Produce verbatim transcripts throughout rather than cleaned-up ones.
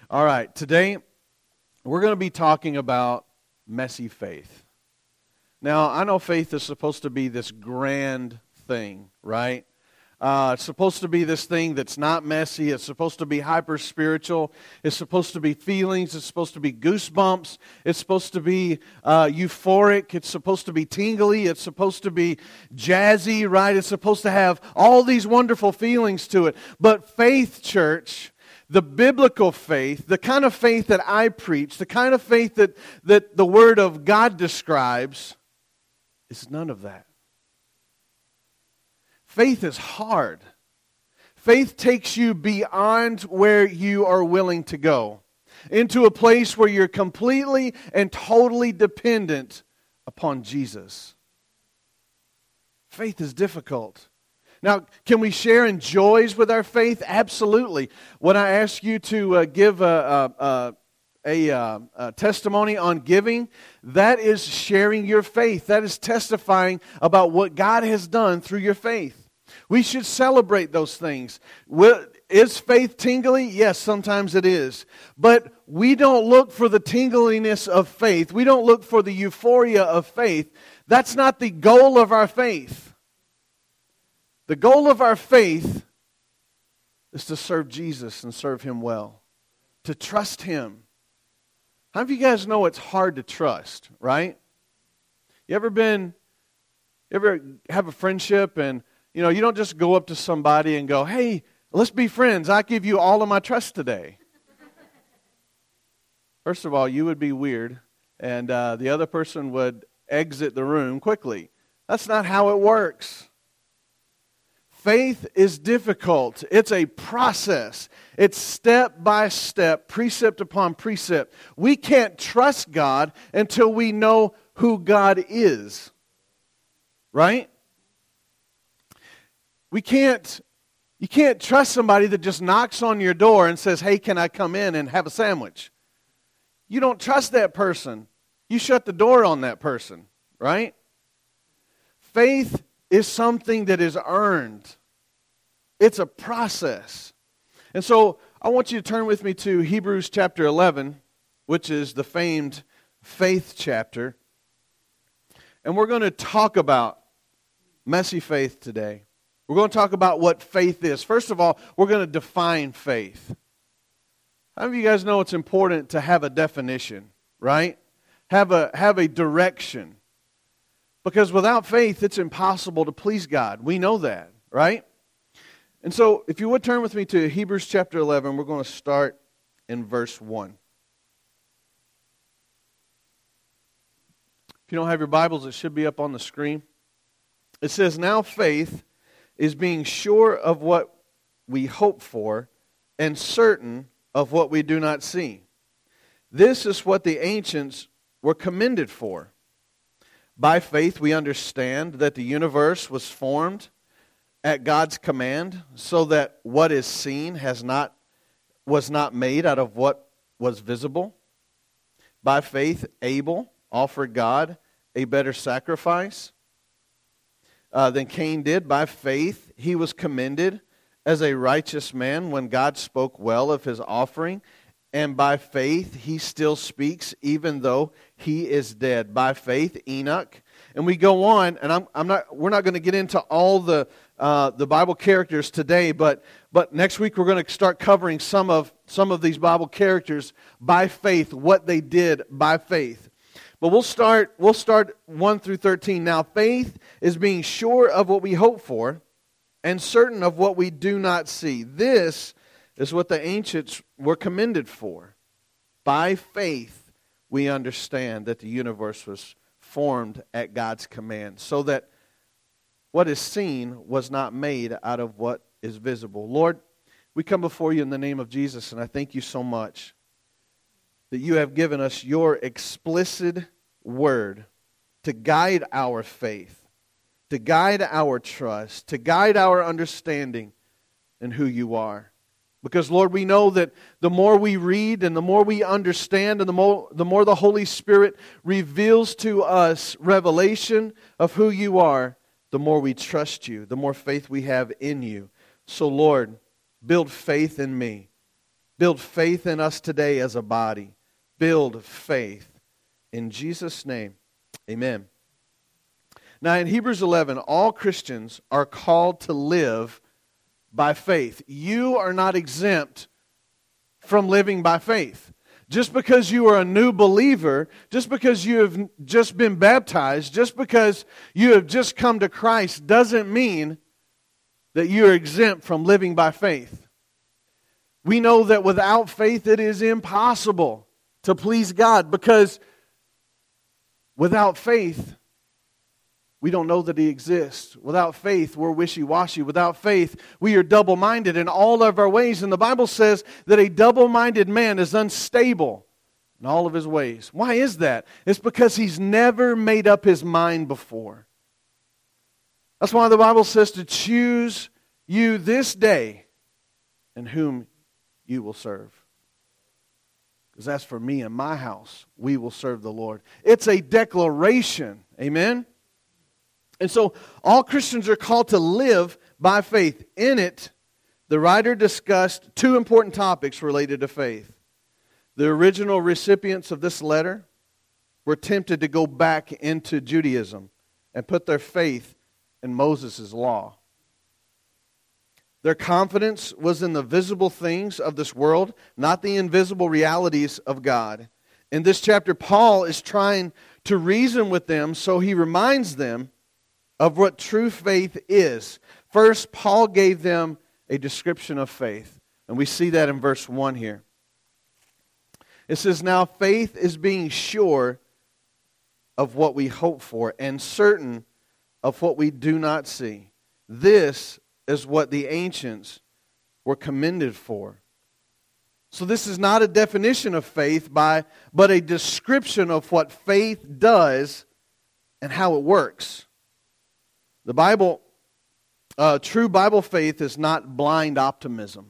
All right, today we're going to be talking about messy faith. Now, I know faith is supposed to be this grand thing, right? Uh, it's supposed to be this thing that's not messy. It's supposed to be hyper-spiritual. It's supposed to be feelings. It's supposed to be goosebumps. It's supposed to be uh, euphoric. It's supposed to be tingly. It's supposed to be jazzy, right? It's supposed to have all these wonderful feelings to it. But faith, church, the biblical faith, the kind of faith that I preach, the kind of faith that, that the Word of God describes, is none of that. Faith is hard. Faith takes you beyond where you are willing to go, into a place where you're completely and totally dependent upon Jesus. Faith is difficult. Now, can we share in joys with our faith? Absolutely. When I ask you to uh, give a, a, a, a, a testimony on giving, that is sharing your faith. That is testifying about what God has done through your faith. We should celebrate those things. Is faith tingly? Yes, sometimes it is. But we don't look for the tingliness of faith. We don't look for the euphoria of faith. That's not the goal of our faith. The goal of our faith is to serve Jesus and serve Him well. To trust Him. How many of you guys know it's hard to trust, right? You ever been, you ever have a friendship and, you know, you don't just go up to somebody and go, hey, let's be friends. I give you all of my trust today. First of all, you would be weird, and uh, the other person would exit the room quickly. That's not how it works. Faith is difficult. It's a process. It's step by step, precept upon precept. We can't trust God until we know who God is. Right? We can't, you can't trust somebody that just knocks on your door and says, hey, can I come in and have a sandwich? You don't trust that person. You shut the door on that person, right? Faith is something that is earned. It's a process. And so I want you to turn with me to Hebrews chapter eleven, which is the famed faith chapter. And we're going to talk about messy faith today. We're going to talk about what faith is. First of all, we're going to define faith. How many of you guys know it's important to have a definition, right? Have a, have a direction. Because without faith, it's impossible to please God. We know that, right? And so, if you would turn with me to Hebrews chapter eleven, we're going to start in verse one. If you don't have your Bibles, it should be up on the screen. It says, now faith is being sure of what we hope for and certain of what we do not see. This is what the ancients were commended for. By faith we understand that the universe was formed at God's command, so that what is seen has not was not made out of what was visible. By faith Abel offered God a better sacrifice uh, than Cain did. By faith he was commended as a righteous man when God spoke well of his offering. And by faith he still speaks even though he is dead. By faith Enoch. And we go on, and I'm, I'm not. We're not going to get into all the uh, the Bible characters today, but but next week we're going to start covering some of some of these Bible characters by faith, what they did by faith. But we'll start we'll start one through thirteen. Now faith is being sure of what we hope for, and certain of what we do not see. This is what the ancients were commended for. By faith we understand that the universe was formed at God's command, so that what is seen was not made out of what is visible. Lord, we come before you in the name of Jesus, and I thank you so much that you have given us your explicit word to guide our faith, to guide our trust, to guide our understanding in who you are. Because, Lord, we know that the more we read and the more we understand and the more, the more the Holy Spirit reveals to us revelation of who you are, the more we trust you, the more faith we have in you. So, Lord, build faith in me Build faith in us today as a body. Build faith. In Jesus' name, amen. Now in Hebrews eleven, all Christians are called to live by faith. You are not exempt from living by faith. Just because you are a new believer, just because you have just been baptized, just because you have just come to Christ, doesn't mean that you are exempt from living by faith. We know that without faith it is impossible to please God, because without faith, we don't know that He exists. Without faith, we're wishy-washy. Without faith, we are double-minded in all of our ways. And the Bible says that a double-minded man is unstable in all of his ways. Why is that? It's because he's never made up his mind before. That's why the Bible says to choose you this day and whom you will serve. Because as for me and my house, we will serve the Lord. It's a declaration. Amen? And so all Christians are called to live by faith. In it, the writer discussed two important topics related to faith. The original recipients of this letter were tempted to go back into Judaism and put their faith in Moses' law. Their confidence was in the visible things of this world, not the invisible realities of God. In this chapter, Paul is trying to reason with them, so he reminds them of what true faith is. First, Paul gave them a description of faith. And we see that in verse one here. It says, now faith is being sure of what we hope for and certain of what we do not see. This is what the ancients were commended for. So this is not a definition of faith, by, but a description of what faith does and how it works. The Bible, uh, true Bible faith is not blind optimism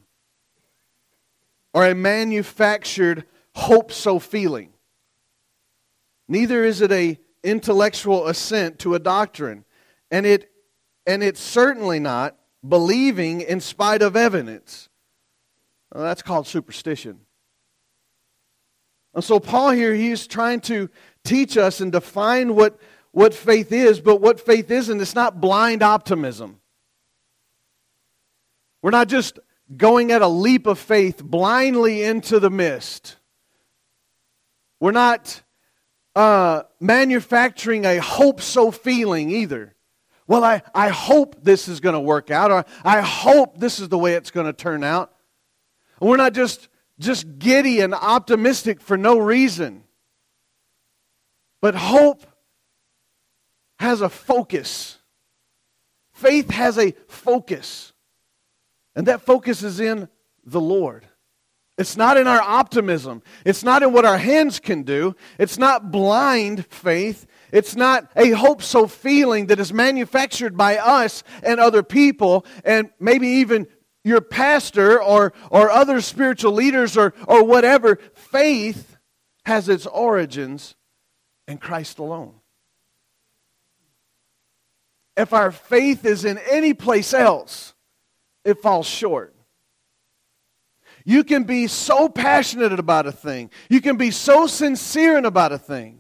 or a manufactured hope-so feeling. Neither is it a intellectual assent to a doctrine, and it and it's certainly not believing in spite of evidence. Well, that's called superstition. And so Paul here, he's trying to teach us and define what what faith is, but what faith isn't. It's not blind optimism. We're not just going at a leap of faith blindly into the mist. We're not uh, manufacturing a hope-so feeling either. Well, I, I hope this is going to work out, or I hope this is the way it's going to turn out. And we're not just, just giddy and optimistic for no reason. But hope has a focus. Faith has a focus. And that focus is in the Lord. It's not in our optimism. It's not in what our hands can do. It's not blind faith. It's not a hope-so feeling that is manufactured by us and other people, and maybe even your pastor or, or other spiritual leaders or, or whatever. Faith has its origins in Christ alone. If our faith is in any place else, it falls short. You can be so passionate about a thing. You can be so sincere about a thing.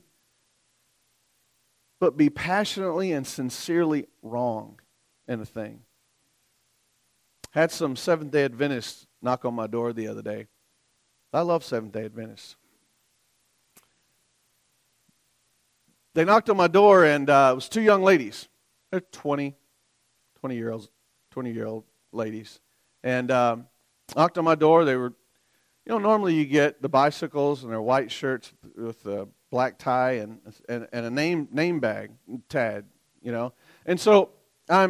But be passionately and sincerely wrong in a thing. Had some Seventh-day Adventists knock on my door the other day. I love Seventh-day Adventists. They knocked on my door, and uh, it was two young ladies. They're twenty, twenty-year-olds, twenty-year-old ladies. And um, knocked on my door. They were, you know, normally you get the bicycles and their white shirts with a black tie and and, and a name name bag tag, you know. And so I'm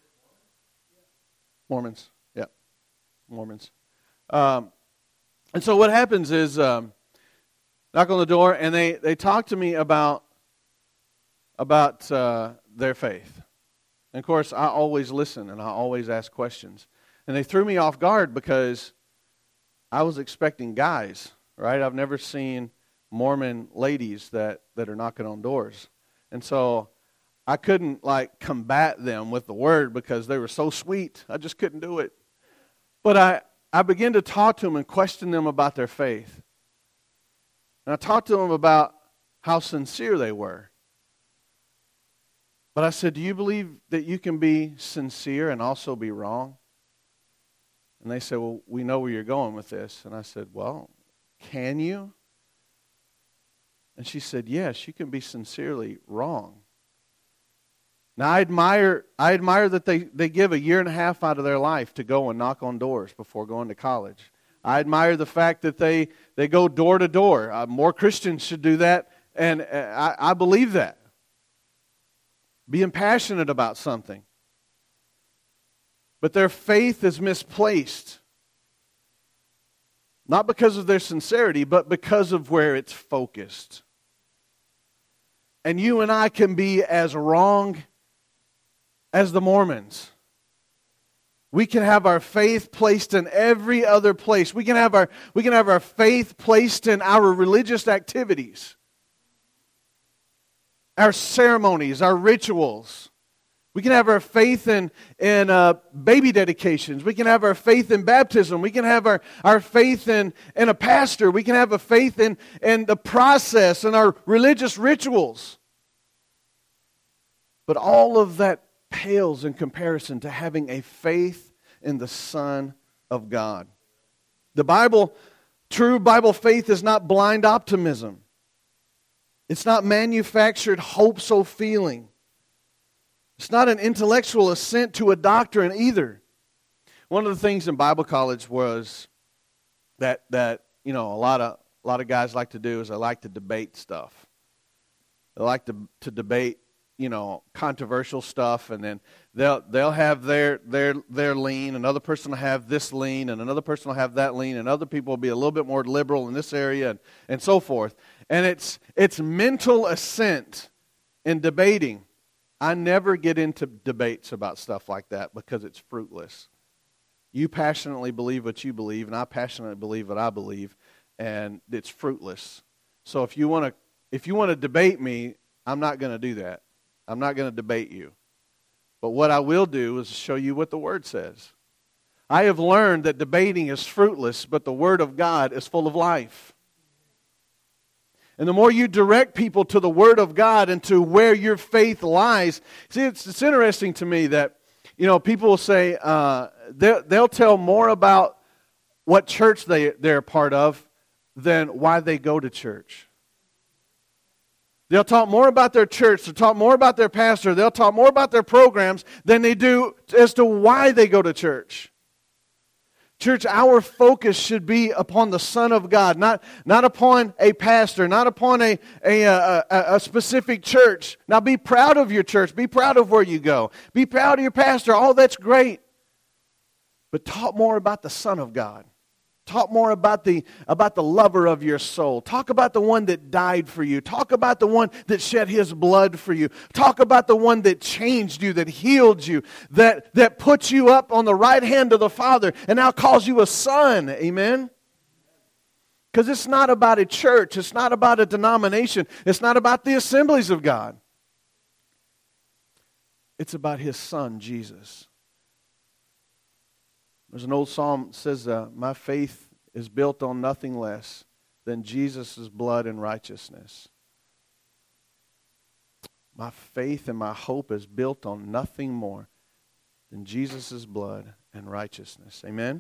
Mormons, yeah, Mormons. Um, and so what happens is, um, knock on the door, and they, they talk to me about about uh, their faith. And of course, I always listen and I always ask questions. And they threw me off guard because I was expecting guys, right? I've never seen Mormon ladies that, that are knocking on doors. And so I couldn't like combat them with the word because they were so sweet. I just couldn't do it. But I, I began to talk to them and question them about their faith. And I talked to them about how sincere they were. But I said, do you believe that you can be sincere and also be wrong? And they said, well, we know where you're going with this. And I said, well, can you? And she said, yes, you can be sincerely wrong. Now, I admire I admire that they, they give a year and a half out of their life to go and knock on doors before going to college. I admire the fact that they, they go door to door. Uh, more Christians should do that, and uh, I, I believe that. Being passionate about something. But their faith is misplaced. Not because of their sincerity, but because of where it's focused. And you and I can be as wrong as the Mormons. We can have our faith placed in every other place. We can have our, we can have our faith placed in our religious activities, our ceremonies, our rituals. We can have our faith in, in uh, baby dedications. We can have our faith in baptism. We can have our, our faith in, in a pastor. We can have a faith in, in the process and our religious rituals. But all of that pales in comparison to having a faith in the Son of God. The Bible, true Bible faith is not blind optimism. It's not manufactured hopes or feeling. It's not an intellectual assent to a doctrine either. One of the things in Bible college was that that you know a lot of a lot of guys like to do is they like to debate stuff. They like to to debate, you know, controversial stuff, and then they'll they'll have their their their lean, another person will have this lean, and another person will have that lean, and other people will be a little bit more liberal in this area, and, and so forth. And it's it's mental assent in debating. I never get into debates about stuff like that because it's fruitless. You passionately believe what you believe, and I passionately believe what I believe, and it's fruitless. So if you want to if you want to debate me, I'm not going to do that. I'm not going to debate you. But what I will do is show you what the Word says. I have learned that debating is fruitless, but the Word of God is full of life. And the more you direct people to the Word of God and to where your faith lies. See, it's, it's interesting to me that, you know, people will say, uh, they'll, they'll tell more about what church they, they're a part of than why they go to church. They'll talk more about their church, they'll talk more about their pastor, they'll talk more about their programs than they do as to why they go to church. Church, our focus should be upon the Son of God, not, not upon a pastor, not upon a, a, a, a specific church. Now be proud of your church, be proud of where you go, be proud of your pastor, all that's great. But talk more about the Son of God. Talk more about the, about the lover of your soul. Talk about the one that died for you. Talk about the one that shed his blood for you. Talk about the one that changed you, that healed you, that, that put you up on the right hand of the Father and now calls you a son. Amen? Because it's not about a church. It's not about a denomination. It's not about the assemblies of God. It's about his Son, Jesus. There's an old psalm that says, uh, my faith is built on nothing less than Jesus' blood and righteousness. My faith and my hope is built on nothing more than Jesus' blood and righteousness. Amen?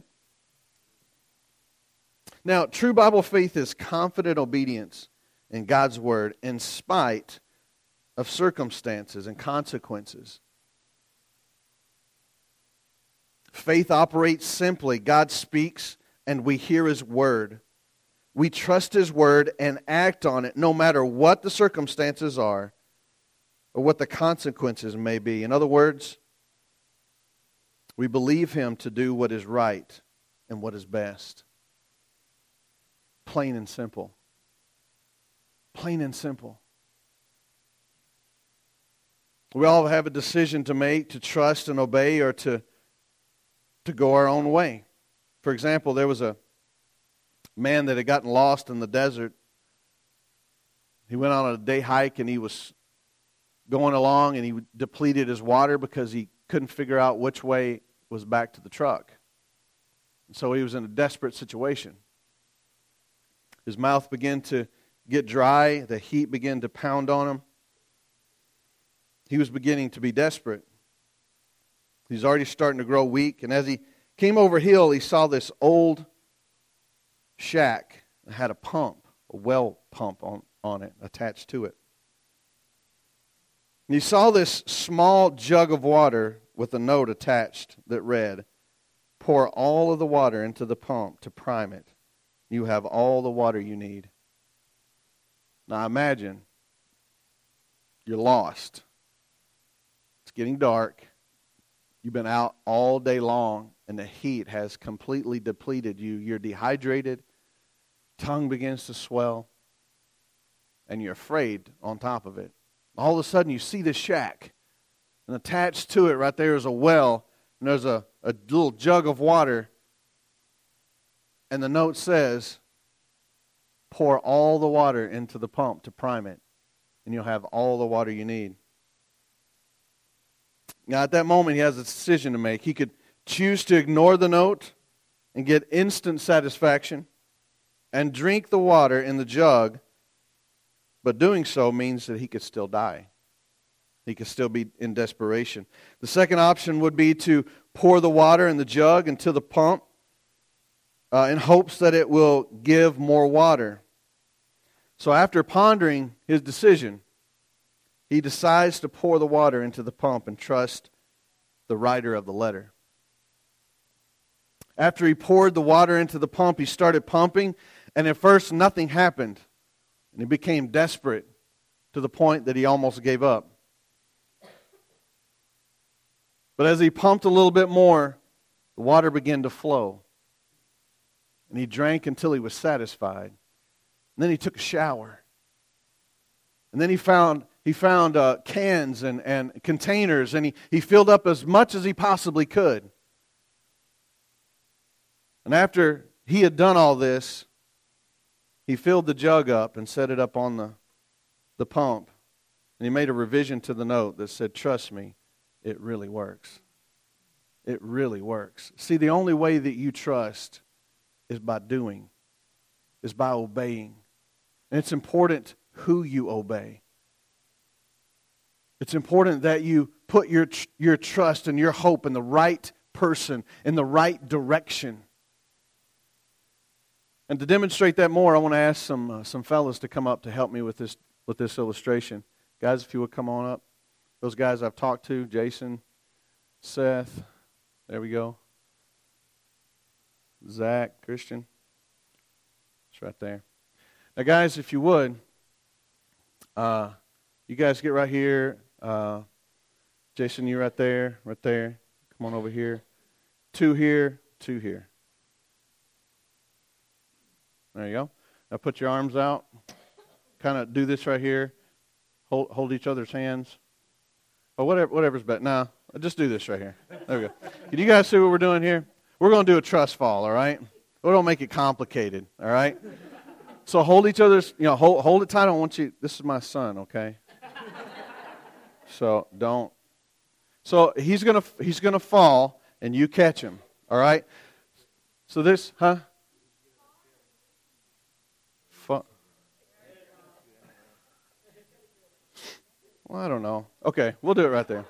Now, true Bible faith is confident obedience in God's Word in spite of circumstances and consequences. Faith operates simply. God speaks and we hear His Word. We trust His Word and act on it no matter what the circumstances are or what the consequences may be. In other words, we believe Him to do what is right and what is best. Plain and simple. Plain and simple. We all have a decision to make, to trust and obey or to to go our own way. For example, there was a man that had gotten lost in the desert. He went on a day hike and he was going along and he depleted his water because he couldn't figure out which way was back to the truck. So he was in a desperate situation. His mouth began to get dry. The heat began to pound on him. He was beginning to be desperate. He's already starting to grow weak. And as he came over hill, he saw this old shack that had a pump, a well pump on, on it, attached to it. And he saw this small jug of water with a note attached that read, "Pour all of the water into the pump to prime it. You have all the water you need." Now imagine you're lost. It's getting dark. You've been out all day long, and the heat has completely depleted you. You're dehydrated. Tongue begins to swell. And you're afraid on top of it. All of a sudden, you see this shack. And attached to it right there is a well. And there's a, a little jug of water. And the note says, "Pour all the water into the pump to prime it. And you'll have all the water you need." Now, at that moment, he has a decision to make. He could choose to ignore the note and get instant satisfaction and drink the water in the jug, but doing so means that he could still die. He could still be in desperation. The second option would be to pour the water in the jug into the pump uh, in hopes that it will give more water. So after pondering his decision, he decides to pour the water into the pump and trust the writer of the letter. After he poured the water into the pump, he started pumping, and at first nothing happened. And he became desperate to the point that he almost gave up. But as he pumped a little bit more, the water began to flow. And he drank until he was satisfied. And then he took a shower. And then he found he found uh, cans and, and containers, and he, he filled up as much as he possibly could. And after he had done all this, he filled the jug up and set it up on the, the pump. And he made a revision to the note that said, "Trust me, it really works. It really works." See, the only way that you trust is by doing, is by obeying. And it's important who you obey. It's important that you put your your trust and your hope in the right person, in the right direction. And to demonstrate that more, I want to ask some uh, some fellas to come up to help me with this with this illustration. Guys, if you would come on up. Those guys I've talked to, Jason, Seth, there we go. Zach, Christian. It's right there. Now, guys, if you would, uh, you guys get right here. Uh, Jason, you right there, right there. Come on over here. Two here, two here. There you go. Now put your arms out. Kind of do this right here. Hold hold each other's hands. Or whatever, whatever's better. No, just do this right here. There we go. Can you guys see what we're doing here? We're going to do a trust fall, all right? We don't make it complicated, all right? So hold each other's, you know, hold hold it tight. I don't want you, this is my son, okay? So don't. So he's gonna he's gonna fall, and you catch him. All right. So this, huh? Fall. Well, I don't know. Okay, we'll do it right there.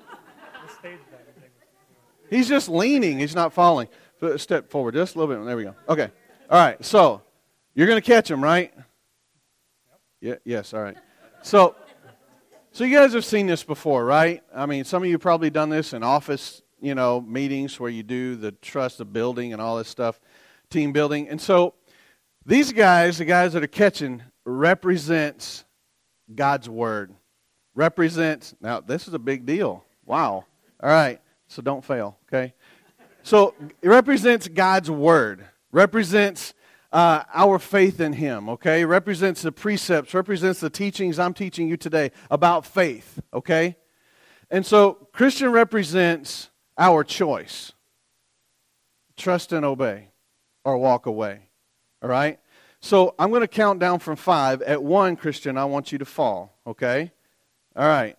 He's just leaning. He's not falling. Step forward just a little bit. There we go. Okay. All right. So you're gonna catch him, right? Yeah. Yes. All right. So. So you guys have seen this before, right? I mean, some of you have probably done this in office, you know, meetings where you do the trust of building and all this stuff, team building. And so these guys, the guys that are catching, represents God's Word. Represents, now this is a big deal. Wow. All right. So don't fail, okay? So it represents God's Word. Represents Uh, our faith in Him, okay? Represents the precepts, represents the teachings I'm teaching you today about faith, okay? And so Christian represents our choice. Trust and obey or walk away, all right? So I'm going to count down from five. At one, Christian, I want you to fall, okay? All right.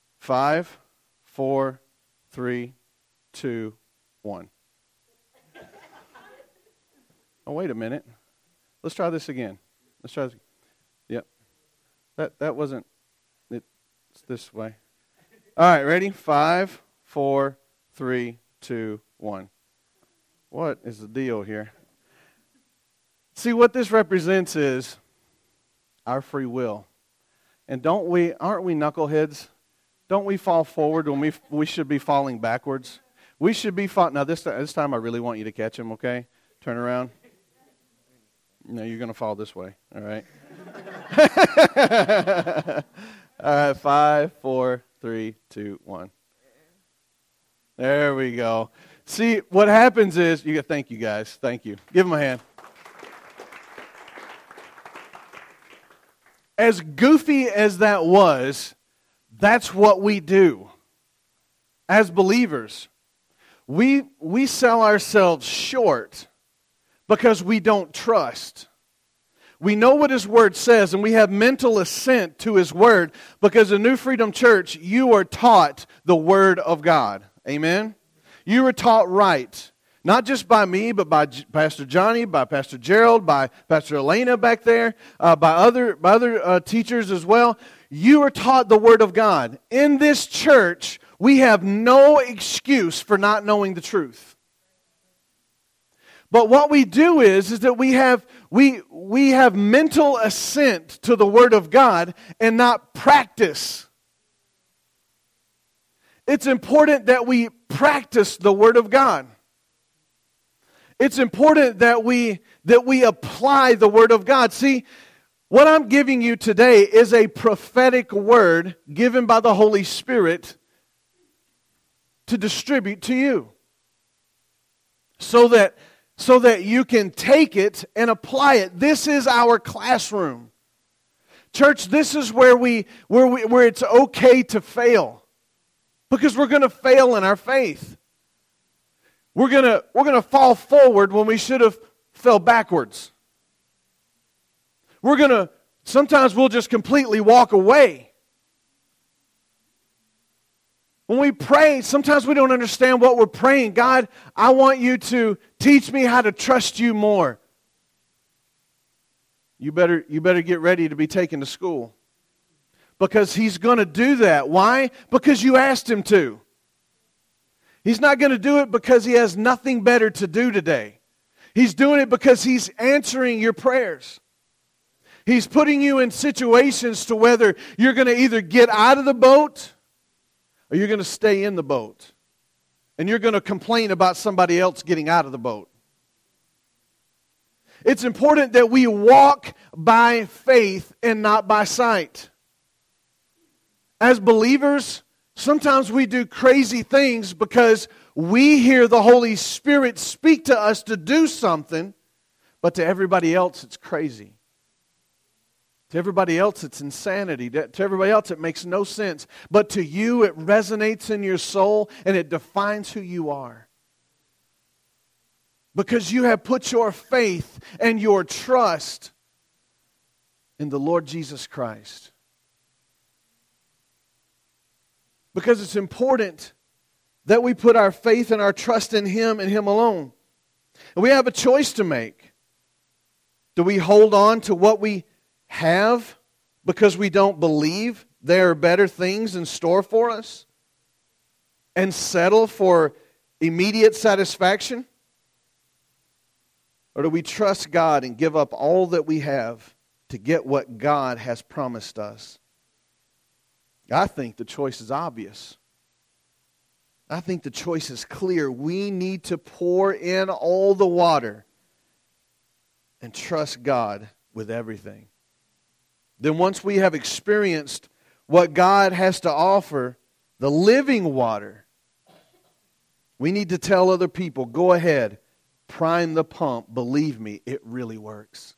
Five, four, three, two, one. Oh, wait a minute. Let's try this again. Let's try this. Yep. That that wasn't, it's this way. All right, ready? Five, four, three, two, one. What is the deal here? See, what this represents is our free will. And don't we, aren't we knuckleheads? Don't we fall forward when we we should be falling backwards? We should be fall. Now this this time I really want you to catch him. Okay, turn around. No, you're going to fall this way. All right. All right. Five, four, three, two, one. There we go. See, what happens is you get. Thank you guys. Thank you. Give them a hand. As goofy as that was, that's what we do as believers. We we sell ourselves short because we don't trust. We know what His Word says, and we have mental assent to His Word because in New Freedom Church, you are taught the Word of God. Amen? You are taught right. Not just by me, but by Pastor Johnny, by Pastor Gerald, by Pastor Elena back there, uh, by other, by other uh, teachers as well. You are taught the Word of God. In this church, we have no excuse for not knowing the truth. But what we do is, is that we have, we, we have mental assent to the Word of God and not practice. It's important that we practice the Word of God. It's important that we that we apply the Word of God. See, what I'm giving you today is a prophetic word given by the Holy Spirit to distribute to you. So that, so that you can take it and apply it. This is our classroom. Church, this is where we where we where it's okay to fail. Because we're going to fail in our faith. We're gonna we're gonna fall forward when we should have fell backwards. We're gonna sometimes we'll just completely walk away. When we pray, sometimes we don't understand what we're praying. God, I want you to teach me how to trust you more. You better you better get ready to be taken to school. Because He's going to do that. Why? Because you asked Him to. He's not going to do it because He has nothing better to do today. He's doing it because He's answering your prayers. He's putting you in situations to whether you're going to either get out of the boat or you're going to stay in the boat. And you're going to complain about somebody else getting out of the boat. It's important that we walk by faith and not by sight. As believers, sometimes we do crazy things because we hear the Holy Spirit speak to us to do something, but to everybody else it's crazy. To everybody else it's insanity. To everybody else it makes no sense. But to you it resonates in your soul and it defines who you are. Because you have put your faith and your trust in the Lord Jesus Christ. Because it's important that we put our faith and our trust in Him and Him alone. And we have a choice to make. Do we hold on to what we have because we don't believe there are better things in store for us? And settle for immediate satisfaction? Or do we trust God and give up all that we have to get what God has promised us? I think the choice is obvious. I think the choice is clear. We need to pour in all the water and trust God with everything. Then once we have experienced what God has to offer, the living water, we need to tell other people, go ahead, prime the pump. Believe me, it really works.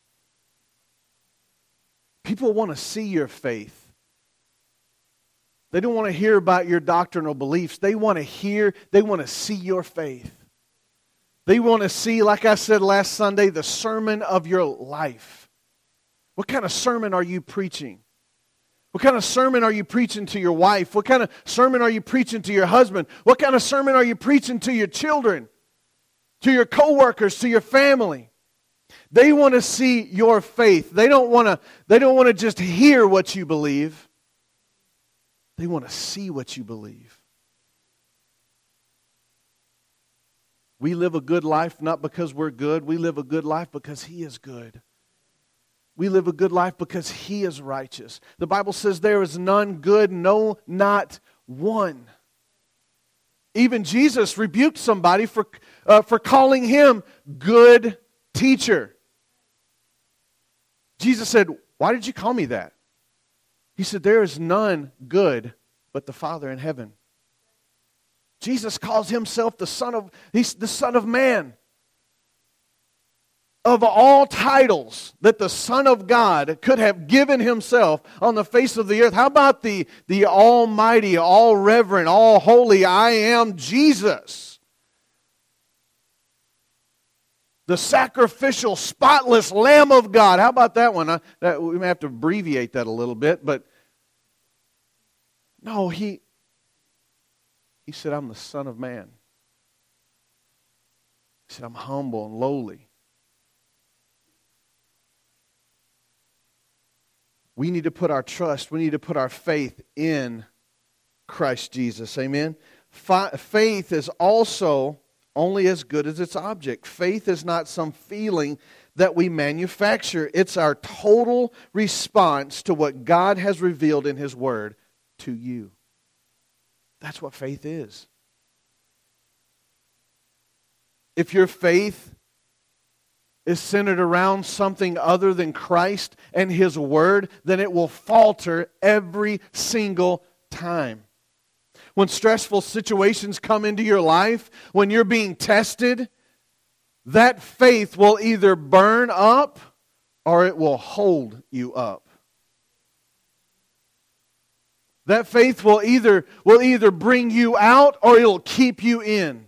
People want to see your faith. They don't want to hear about your doctrinal beliefs. They want to hear, they want to see your faith. They want to see, like I said last Sunday, the sermon of your life. What kind of sermon are you preaching? What kind of sermon are you preaching to your wife? What kind of sermon are you preaching to your husband? What kind of sermon are you preaching to your children? To your coworkers, to your family? They want to see your faith. They don't want to, they don't want to just hear what you believe. They want to see what you believe. We live a good life not because we're good. We live a good life because He is good. We live a good life because He is righteous. The Bible says there is none good, no, not one. Even Jesus rebuked somebody for, uh, for calling Him good teacher. Jesus said, "Why did you call me that?" He said, "There is none good but the Father in heaven." Jesus calls Himself the Son of, He's the Son of Man. Of all titles that the Son of God could have given Himself on the face of the earth, how about the, the almighty, all reverent, all holy, I am Jesus? The sacrificial, spotless Lamb of God. How about that one? I, that, we may have to abbreviate that a little bit, but no, He, he said, "I'm the Son of Man." He said, "I'm humble and lowly." We need to put our trust, we need to put our faith in Christ Jesus. Amen? Faith is also only as good as its object. Faith is not some feeling that we manufacture. It's our total response to what God has revealed in His Word to you. That's what faith is. If your faith is centered around something other than Christ and His Word, then it will falter every single time. When stressful situations come into your life, when you're being tested, that faith will either burn up or it will hold you up. That faith will either, will either bring you out or it'll keep you in.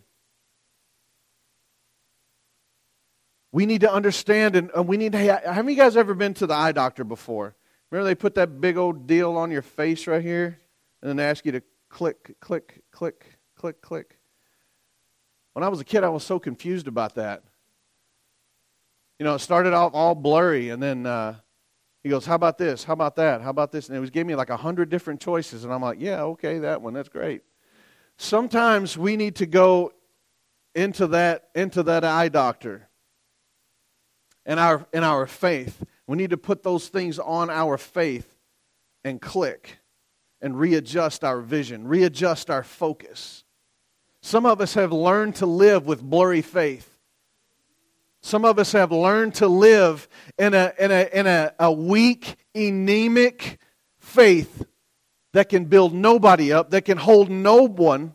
We need to understand, and we need to, have you guys ever been to the eye doctor before? Remember they put that big old deal on your face right here? And then they ask you to click, click, click, click, click. When I was a kid, I was so confused about that. You know, it started off all blurry, and then uh, he goes, "How about this? How about that? How about this?" And it was gave me like a hundred different choices, and I'm like, "Yeah, okay, that one, that's great." Sometimes we need to go into that into that eye doctor. In our, in our faith, we need to put those things on our faith and click and readjust our vision, readjust our focus. Some of us have learned to live with blurry faith. Some of us have learned to live in a, in a, in a, a weak, anemic faith that can build nobody up, that can hold no one.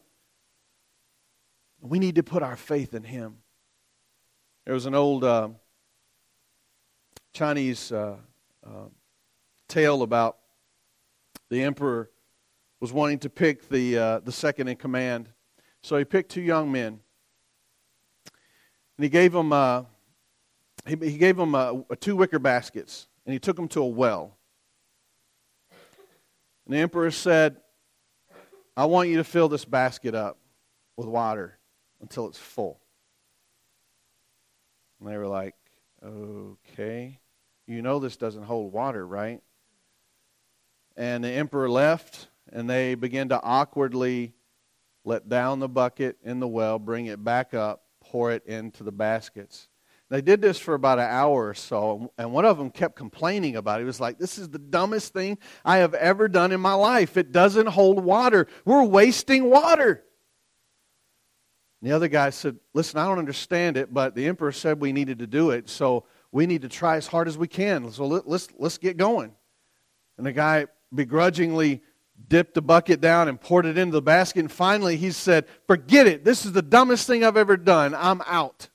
We need to put our faith in Him. There was an old Uh, Chinese uh, uh, tale about the emperor was wanting to pick the uh, the second in command, so he picked two young men, and he gave them uh, he, he gave them uh, two wicker baskets, and he took them to a well. And the emperor said, "I want you to fill this basket up with water until it's full." And they were like, "Okay. You know this doesn't hold water, right?" And the emperor left, and they began to awkwardly let down the bucket in the well, bring it back up, pour it into the baskets. They did this for about an hour or so, and one of them kept complaining about it. He was like, "This is the dumbest thing I have ever done in my life. It doesn't hold water. We're wasting water." And the other guy said, "Listen, I don't understand it, but the emperor said we needed to do it, so we need to try as hard as we can. So let, let's let's get going." And the guy begrudgingly dipped the bucket down and poured it into the basket. And finally he said, "Forget it. This is the dumbest thing I've ever done. I'm out."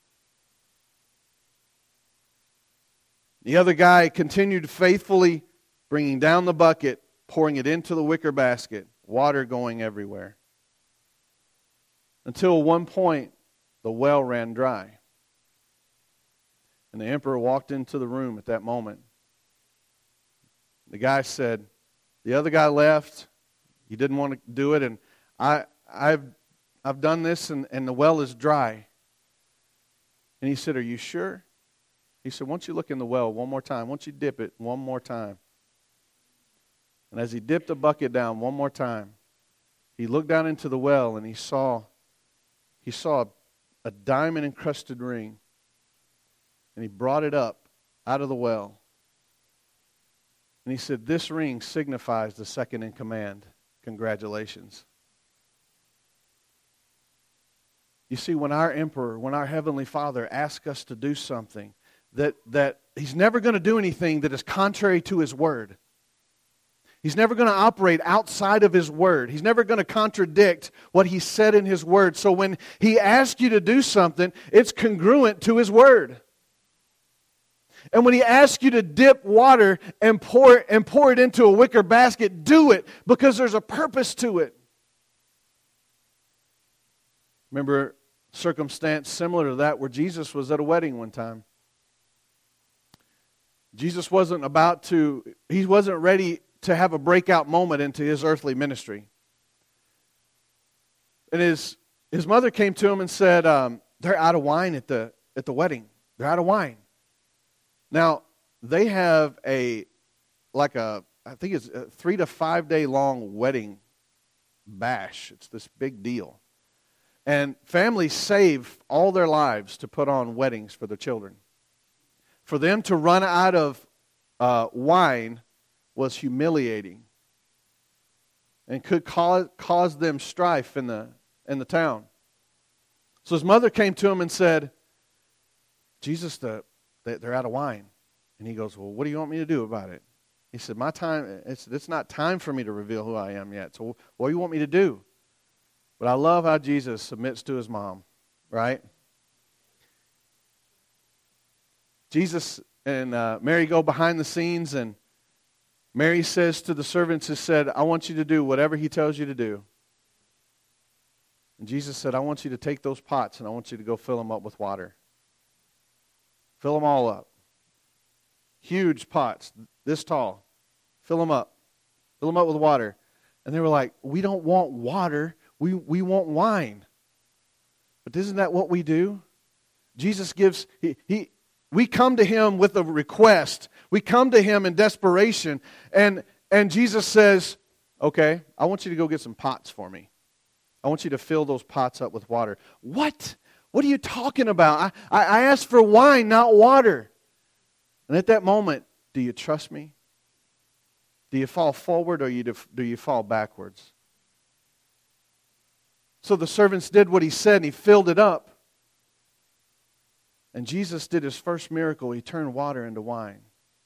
The other guy continued faithfully bringing down the bucket, pouring it into the wicker basket, water going everywhere. Until one point, the well ran dry. And the emperor walked into the room at that moment. The guy said, the other guy left. He didn't want to do it. And I, I've, I've done this and, and the well is dry. And he said, "Are you sure?" He He said, "Won't you look in the well one more time? Won't you dip it one more time?" And as he dipped the bucket down one more time, he looked down into the well and he saw, he saw a, a diamond-encrusted ring. And he brought it up out of the well. And he said, "This ring signifies the second in command. Congratulations." You see, when our emperor, when our Heavenly Father asks us to do something, that, that He's never going to do anything that is contrary to His Word. He's never going to operate outside of His Word. He's never going to contradict what He said in His Word. So when He asks you to do something, it's congruent to His Word. And when He asks you to dip water and pour, and pour it into a wicker basket, do it because there's a purpose to it. Remember a circumstance similar to that where Jesus was at a wedding one time. Jesus wasn't about to, He wasn't ready to have a breakout moment into His earthly ministry. And his, his mother came to Him and said, um, they're out of wine at the, at the wedding. They're out of wine. Now, they have a, like a, I think it's a three to five day long wedding bash. It's this big deal. And families save all their lives to put on weddings for their children. For them to run out of uh, wine was humiliating and could cause, cause them strife in the, in the town. So his mother came to him and said, "Jesus, the they're out of wine." And he goes, "Well, what do you want me to do about it?" He said, "My time, it's, it's not time for me to reveal who I am yet. So what do you want me to do?" But I love how Jesus submits to His mom, right? Jesus and uh, Mary go behind the scenes, and Mary says to the servants who said, "I want you to do whatever He tells you to do." And Jesus said, "I want you to take those pots and I want you to go fill them up with water. Fill them all up. Huge pots, this tall. Fill them up. Fill them up with water." And they were like, "We don't want water. We, we want wine." But isn't that what we do? Jesus gives, he, he, we come to Him with a request. We come to Him in desperation. And, and Jesus says, "Okay, I want you to go get some pots for me. I want you to fill those pots up with water." What? What are you talking about? I, I, I asked for wine, not water. And at that moment, do you trust me? Do you fall forward or you do, do you fall backwards? So the servants did what He said and He filled it up. And Jesus did His first miracle. He turned water into wine.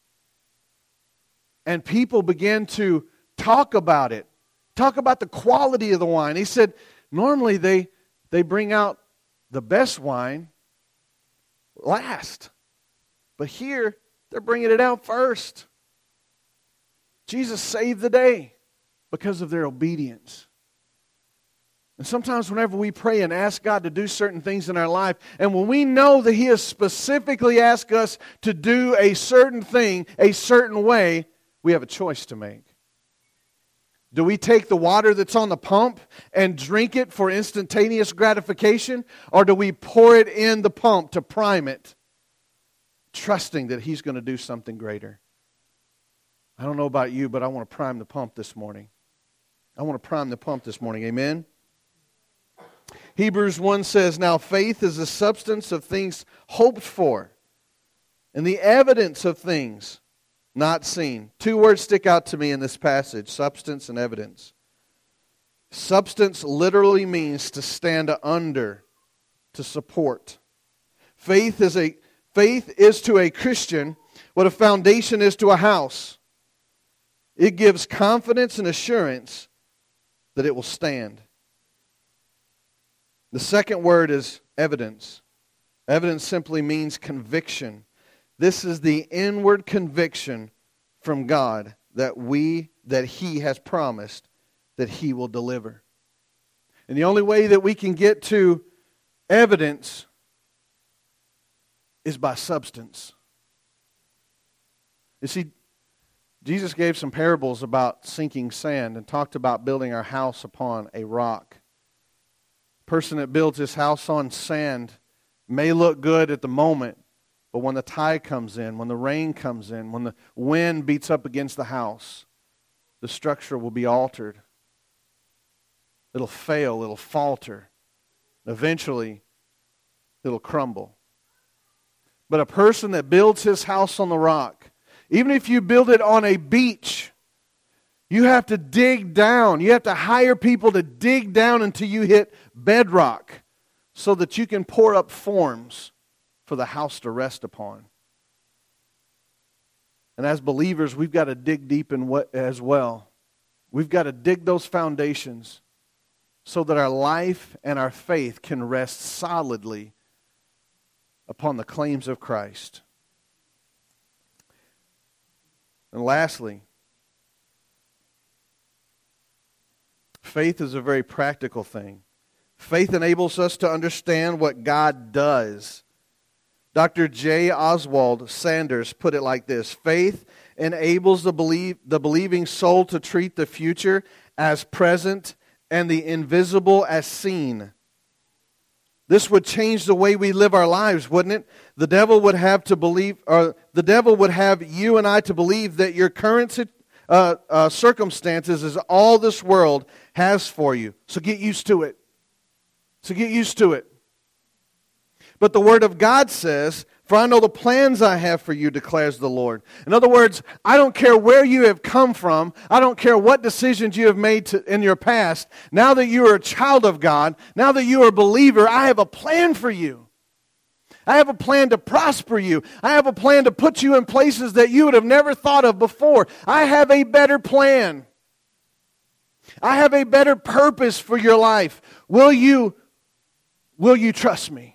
And people began to talk about it. Talk about the quality of the wine. He said, normally they, they bring out the best wine last. But here, they're bringing it out first. Jesus saved the day because of their obedience. And sometimes whenever we pray and ask God to do certain things in our life, and when we know that He has specifically asked us to do a certain thing a certain way, we have a choice to make. Do we take the water that's on the pump and drink it for instantaneous gratification? Or do we pour it in the pump to prime it, trusting that He's going to do something greater? I don't know about you, but I want to prime the pump this morning. I want to prime the pump this morning. Amen? Hebrews one says, "Now faith is the substance of things hoped for, and the evidence of things not seen." Two words stick out to me in this passage, substance and evidence. Substance literally means to stand under, to support. Faith is a faith is to a Christian what a foundation is to a house. It gives confidence and assurance that it will stand. The second word is evidence. Evidence simply means conviction. This is the inward conviction from God that we, that He has promised that He will deliver. And the only way that we can get to evidence is by substance. You see, Jesus gave some parables about sinking sand and talked about building our house upon a rock. A person that builds his house on sand may look good at the moment, But when the tide comes in, when the rain comes in, when the wind beats up against the house, the structure will be altered. It'll fail, it'll falter. Eventually, it'll crumble. But a person that builds his house on the rock, even if you build it on a beach, you have to dig down. You have to hire people to dig down until you hit bedrock so that you can pour up forms for the house to rest upon. And as believers, we've got to dig deep in what as well. We've got to dig those foundations so that our life and our faith can rest solidly upon the claims of Christ. And lastly, faith is a very practical thing. Faith enables us to understand what God does. Doctor J. Oswald Sanders put it like this: faith enables the, believe, the believing soul to treat the future as present and the invisible as seen. This would change the way we live our lives, wouldn't it? The devil would have to believe, or the devil would have you and I to believe that your current uh, uh, circumstances is all this world has for you. So get used to it. So get used to it. But the Word of God says, "For I know the plans I have for you, declares the Lord." In other words, I don't care where you have come from. I don't care what decisions you have made to, in your past. Now that you are a child of God, now that you are a believer, I have a plan for you. I have a plan to prosper you. I have a plan to put you in places that you would have never thought of before. I have a better plan. I have a better purpose for your life. Will you, will you trust me?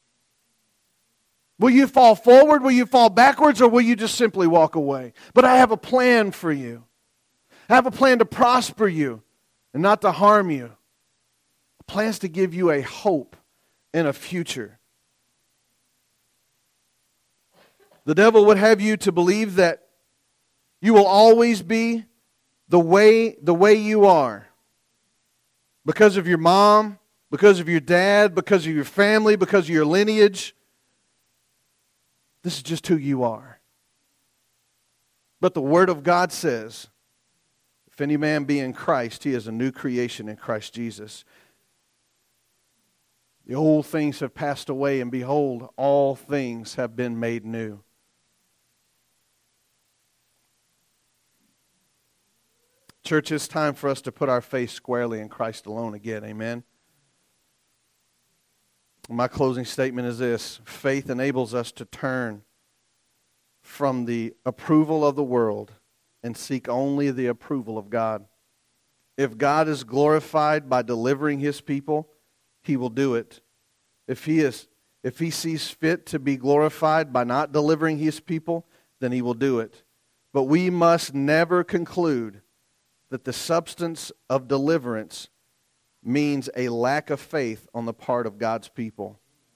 Will you fall forward? Will you fall backwards? Or will you just simply walk away? But I have a plan for you. I have a plan to prosper you and not to harm you. Plans to give you a hope and a future. The devil would have you to believe that you will always be the way, the way you are. Because of your mom, because of your dad, because of your family, because of your lineage. This is just who you are. But the Word of God says, if any man be in Christ, he is a new creation in Christ Jesus. The old things have passed away, and behold, all things have been made new. Church, it's time for us to put our faith squarely in Christ alone again. Amen. My closing statement is this: faith enables us to turn from the approval of the world and seek only the approval of God. If God is glorified by delivering His people, He will do it. If He is, if He sees fit to be glorified by not delivering His people, then He will do it. But we must never conclude that the substance of deliverance means a lack of faith on the part of God's people.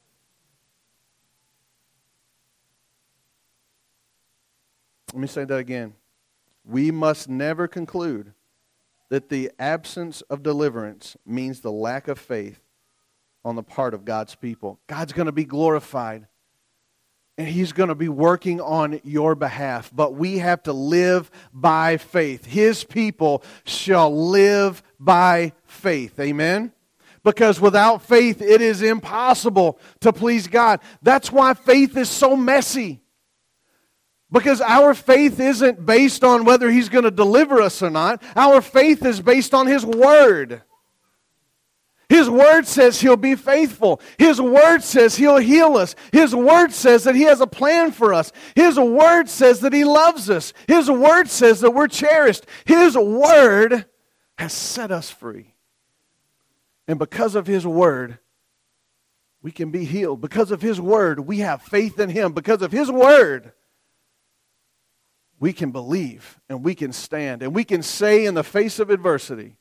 Let me say that again. We must never conclude that the absence of deliverance means the lack of faith on the part of God's people. God's going to be glorified, and He's going to be working on your behalf. But we have to live by faith. His people shall live by faith. Amen? Because without faith, it is impossible to please God. That's why faith is so messy. Because our faith isn't based on whether He's going to deliver us or not. Our faith is based on His Word. His Word says He'll be faithful. His Word says He'll heal us. His Word says that He has a plan for us. His Word says that He loves us. His Word says that we're cherished. His Word has set us free. And because of His Word, we can be healed. Because of His Word, we have faith in Him. Because of His Word, we can believe and we can stand. And we can say in the face of adversity,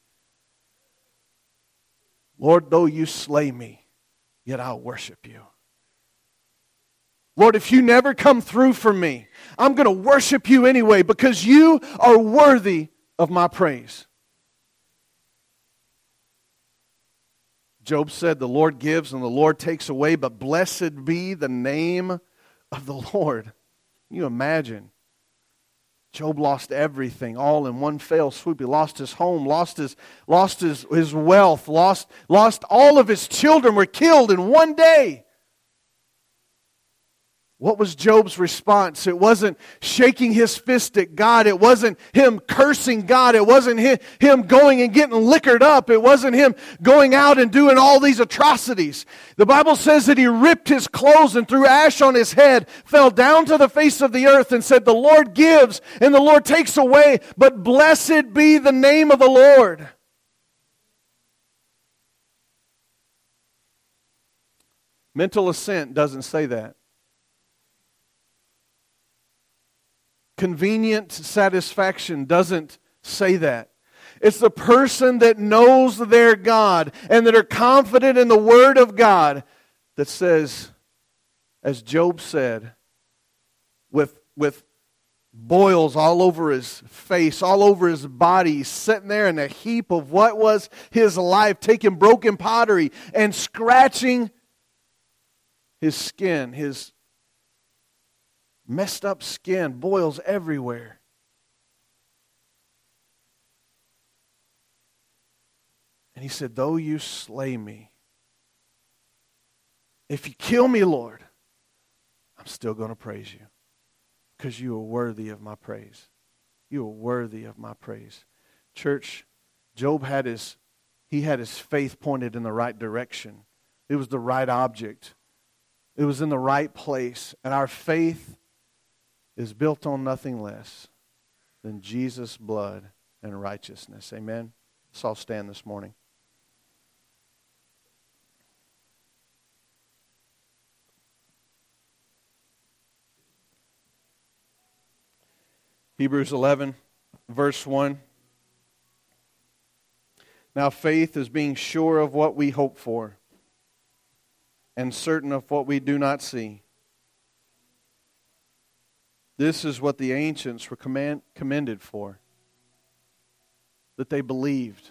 Lord, though you slay me, yet I'll worship you. Lord, if you never come through for me, I'm going to worship you anyway because you are worthy of my praise. Job said, the Lord gives and the Lord takes away, but blessed be the name of the Lord. Can you imagine? Job lost everything all in one fell swoop. He lost his home, lost his, lost his, his wealth, lost, lost all of his children were killed in one day. What was Job's response? It wasn't shaking his fist at God. It wasn't him cursing God. It wasn't him going and getting liquored up. It wasn't him going out and doing all these atrocities. The Bible says that he ripped his clothes and threw ash on his head, fell down to the face of the earth and said, "The Lord gives and the Lord takes away, but blessed be the name of the Lord." Mental assent doesn't say that. Convenient satisfaction doesn't say that. It's the person that knows their God and that are confident in the Word of God that says, as Job said, with, with boils all over his face, all over his body, sitting there in a heap of what was his life, taking broken pottery and scratching his skin, his messed up skin, boils everywhere. And he said, "Though you slay me, if you kill me, Lord, I'm still going to praise you because you are worthy of my praise. You are worthy of my praise." Church, Job had his, he had his faith pointed in the right direction. It was the right object. It was in the right place. And our faith is built on nothing less than Jesus' blood and righteousness. Amen? Let's all stand this morning. Hebrews eleven, verse one. Now faith is being sure of what we hope for and certain of what we do not see. This is what the ancients were command, commended for, that they believed.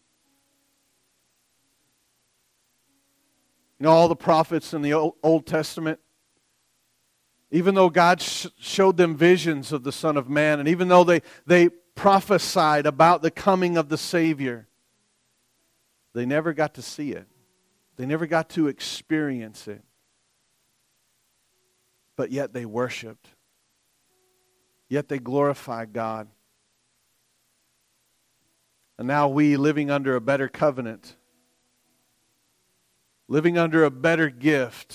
You know, all the prophets in the Old, Old Testament, even though God sh- showed them visions of the Son of Man, and even though they, they prophesied about the coming of the Savior, they never got to see it. They never got to experience it. But yet they worshiped. Yet they glorify God. And now we, living under a better covenant, living under a better gift,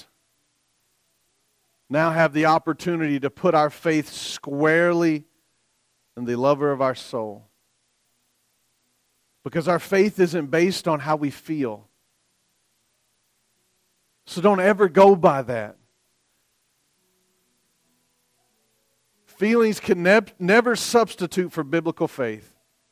now have the opportunity to put our faith squarely in the lover of our soul. Because our faith isn't based on how we feel. So don't ever go by that. Feelings can ne- never substitute for biblical faith.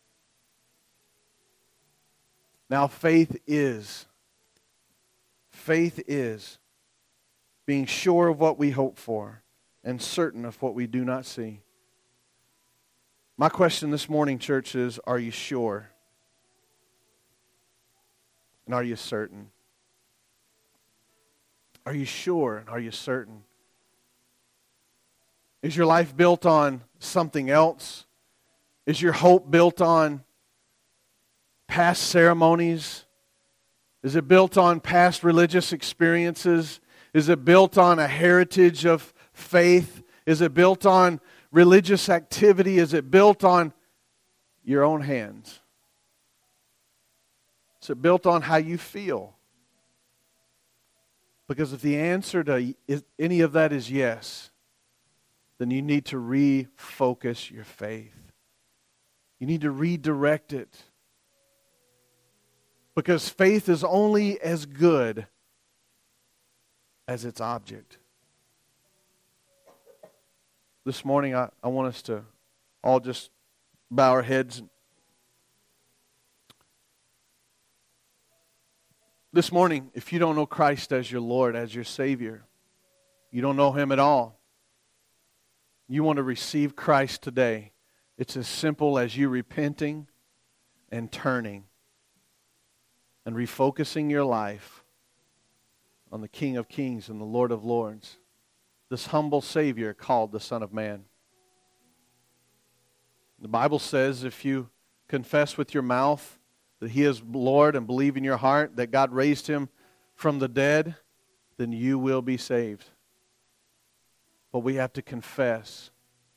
Now faith is. Faith is being sure of what we hope for and certain of what we do not see. My question this morning, church, is, are you sure? And are you certain? Are you sure and are you certain? Is your life built on something else? Is your hope built on past ceremonies? Is it built on past religious experiences? Is it built on a heritage of faith? Is it built on religious activity? Is it built on your own hands? Is it built on how you feel? Because if the answer to any of that is yes, then you need to refocus your faith. You need to redirect it. Because faith is only as good as its object. This morning, I, I want us to all just bow our heads. This morning, if you don't know Christ as your Lord, as your Savior, you don't know Him at all, you want to receive Christ today, it's as simple as you repenting and turning and refocusing your life on the King of Kings and the Lord of Lords. this humble Savior called the Son of Man. The Bible says if you confess with your mouth that He is Lord and believe in your heart that God raised Him from the dead, then you will be saved. But we have to confess.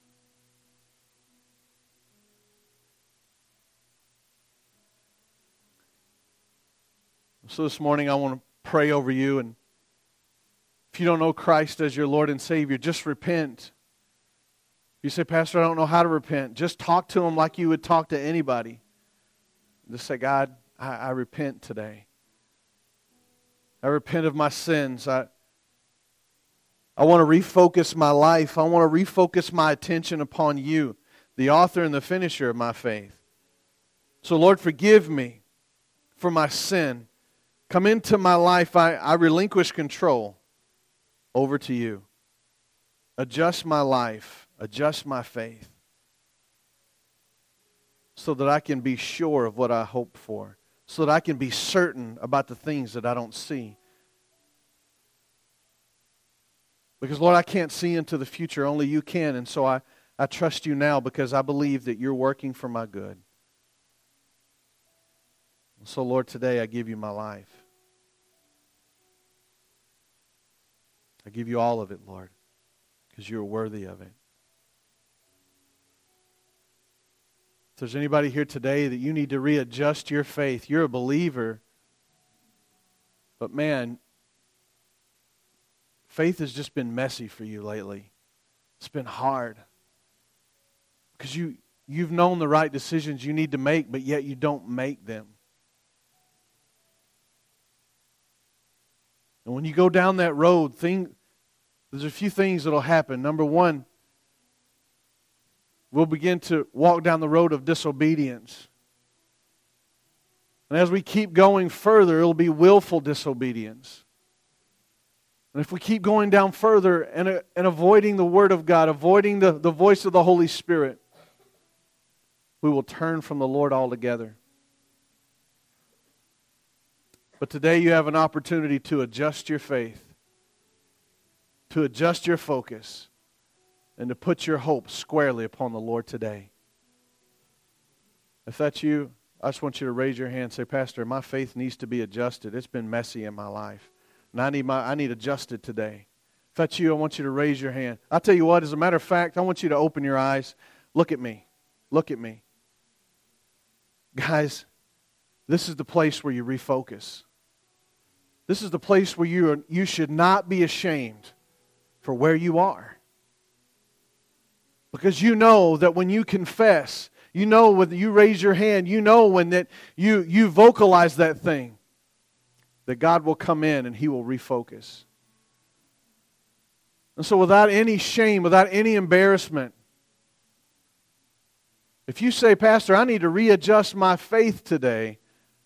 So this morning I want to pray over you, and if you don't know Christ as your Lord and Savior, just repent. You say, Pastor, I don't know how to repent. Just talk to Him like you would talk to anybody. Just say, God, I, I repent today. I repent of my sins. I, I want to refocus my life. I want to refocus my attention upon You, the author and the finisher of my faith. So Lord, forgive me for my sin. Come into my life. I, I relinquish control over to You. Adjust my life. Adjust my faith. So that I can be sure of what I hope for. So that I can be certain about the things that I don't see. Because Lord, I can't see into the future. Only You can. And so I, I trust You now because I believe that You're working for my good. So Lord, today I give You my life. I give You all of it, Lord, because You're worthy of it. If there's anybody here today that you need to readjust your faith, you're a believer, but man, faith has just been messy for you lately. It's been hard. Because you, you've known the right decisions you need to make, but yet you don't make them. And when you go down that road, thing, there's a few things that will happen. Number one, we'll begin to walk down the road of disobedience. And as we keep going further, it'll be willful disobedience. And if we keep going down further and, uh, and avoiding the Word of God, avoiding the, the voice of the Holy Spirit, we will turn from the Lord altogether. But today you have an opportunity to adjust your faith, to adjust your focus, and to put your hope squarely upon the Lord today. If that's you, I just want you to raise your hand and say, Pastor, my faith needs to be adjusted. It's been messy in my life. And I need my I need adjusted today. If that's you, I want you to raise your hand. I'll tell you what, as a matter of fact, I want you to open your eyes. Look at me. Look at me. Guys, this is the place where you refocus. This is the place where you are, you should not be ashamed for where you are. Because you know that when you confess, you know when you raise your hand, you know when that you, you vocalize that thing, that God will come in and He will refocus. And so without any shame, without any embarrassment, if you say, Pastor, I need to readjust my faith today,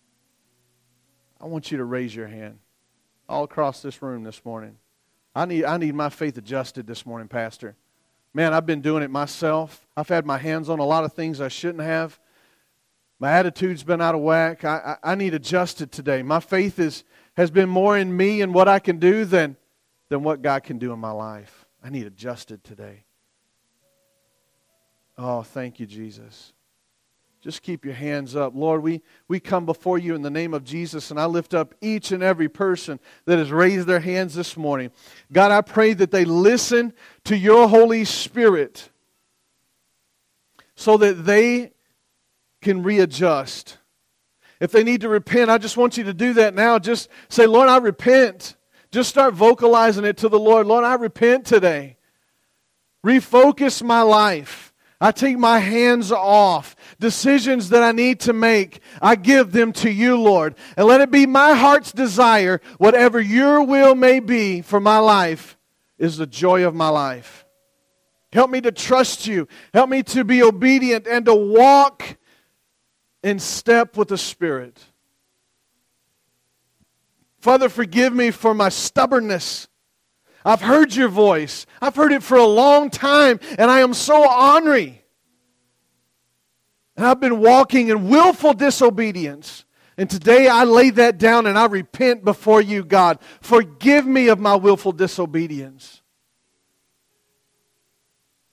I want you to raise your hand all across this room this morning. I need, I need my faith adjusted this morning, Pastor. Man, I've been doing it myself. I've had my hands on a lot of things I shouldn't have. My attitude's been out of whack. I, I, I need adjusted today. My faith is, has been more in me and what I can do than, than what God can do in my life. I need adjusted today. Oh, thank you, Jesus. Just keep your hands up. Lord, we, we come before You in the name of Jesus, and I lift up each and every person that has raised their hands this morning. God, I pray that they listen to Your Holy Spirit so that they can readjust. If they need to repent, I just want you to do that now. Just say, Lord, I repent. Just start vocalizing it to the Lord. Lord, I repent today. Refocus my life. I take my hands off. Decisions that I need to make, I give them to You, Lord. And let it be my heart's desire, whatever Your will may be for my life, is the joy of my life. Help me to trust You. Help me to be obedient and to walk in step with the Spirit. Father, forgive me for my stubbornness. I've heard Your voice. I've heard it for a long time, and I am so ornery. And I've been walking in willful disobedience. And today I lay that down and I repent before You, God. Forgive me of my willful disobedience.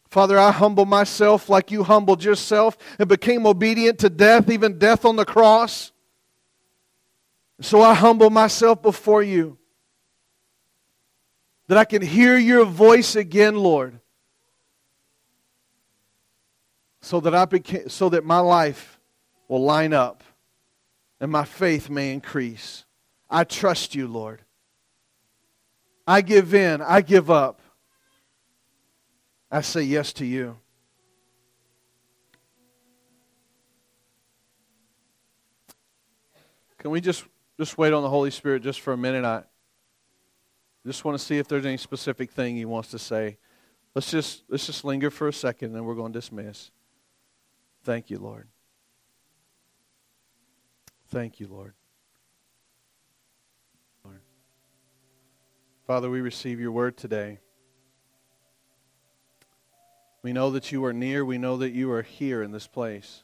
Father, I humble myself like you humbled yourself and became obedient to death, even death on the cross. So I humble myself before you, that I can hear your voice again, Lord, so that I became, so that my life will line up and my faith may increase. I trust you, Lord. I give in. I give up. I say yes to you. Can we just, just wait on the Holy Spirit just for a minute? I just want to see if there's any specific thing He wants to say. Let's just, let's just linger for a second, and then we're going to dismiss. Thank you, Lord. Thank you, Lord. Lord. Father, we receive your word today. We know that you are near. We know that you are here in this place.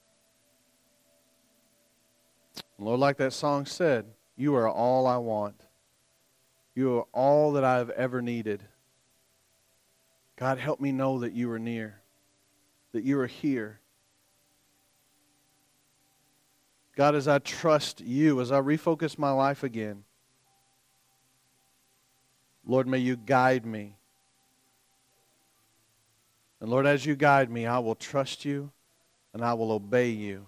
Lord, like that song said, you are all I want. You are all that I have ever needed. God, help me know that you are near, that you are here. God, as I trust you, as I refocus my life again, Lord, may you guide me. And Lord, as you guide me, I will trust you and I will obey you.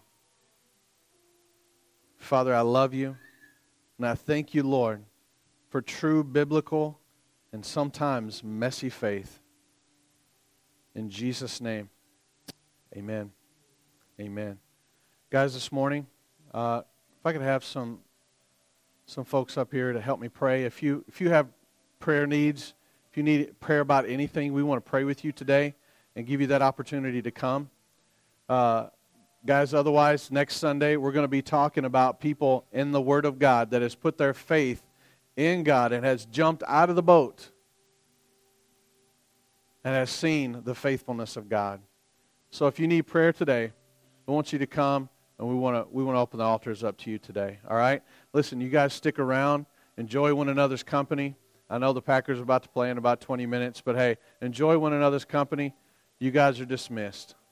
Father, I love you, and I thank you, Lord, for true biblical and sometimes messy faith. In Jesus' name, amen. Amen. Guys, this morning, uh, if I could have some some folks up here to help me pray. If you if you have prayer needs, if you need prayer about anything, we want to pray with you today and give you that opportunity to come. Uh, guys, otherwise, next Sunday, we're going to be talking about people in the Word of God that has put their faith in God and has jumped out of the boat and has seen the faithfulness of God. So if you need prayer today, I want you to come, and we want to we want to open the altars up to you today. All right? Listen, you guys stick around. Enjoy one another's company. I know the Packers are about to play in about twenty minutes, but hey, enjoy one another's company. You guys are dismissed.